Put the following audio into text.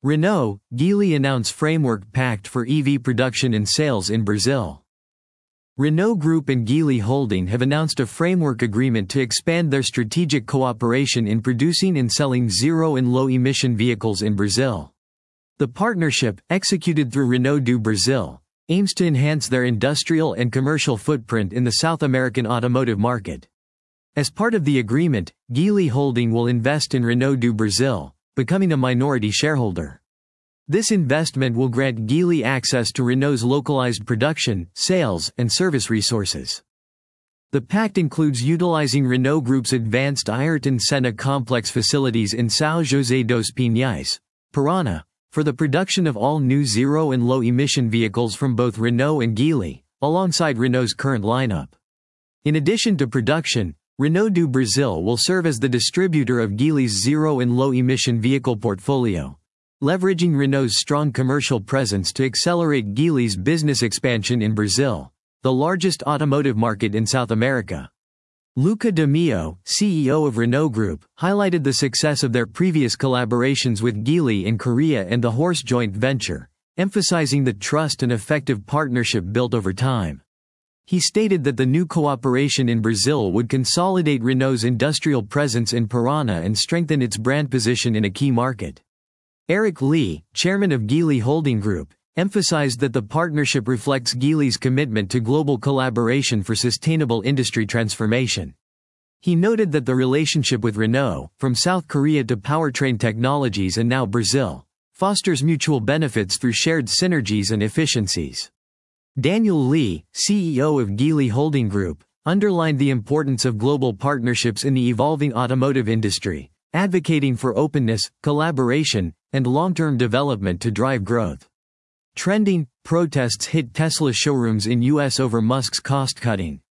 Renault, Geely announce framework pact for EV production and sales in Brazil. Renault Group and Geely Holding have announced a framework agreement to expand their strategic cooperation in producing and selling zero and low-emission vehicles in Brazil. The partnership, executed through Renault do Brasil, aims to enhance their industrial and commercial footprint in the South American automotive market. As part of the agreement, Geely Holding will invest in Renault do Brasil, becoming a minority shareholder. This investment will grant Geely access to Renault's localized production, sales, and service resources. The pact includes utilizing Renault Group's advanced Ayrton Senna complex facilities in São José dos Pinhais, Paraná, for the production of all new zero and low-emission vehicles from both Renault and Geely, alongside Renault's current lineup. In addition to production, Renault do Brasil will serve as the distributor of Geely's zero and low-emission vehicle portfolio, leveraging Renault's strong commercial presence to accelerate Geely's business expansion in Brazil, the largest automotive market in South America. Luca de Meo, CEO of Renault Group, highlighted the success of their previous collaborations with Geely in Korea and the Horse joint venture, emphasizing the trust and effective partnership built over time. He stated that the new cooperation in Brazil would consolidate Renault's industrial presence in Paraná and strengthen its brand position in a key market. Eric Lee, chairman of Geely Holding Group, emphasized that the partnership reflects Geely's commitment to global collaboration for sustainable industry transformation. He noted that the relationship with Renault, from South Korea to powertrain technologies and now Brazil, fosters mutual benefits through shared synergies and efficiencies. Daniel Lee, CEO of Geely Holding Group, underlined the importance of global partnerships in the evolving automotive industry, advocating for openness, collaboration, and long-term development to drive growth. Trending, protests hit Tesla showrooms in U.S. over Musk's cost-cutting.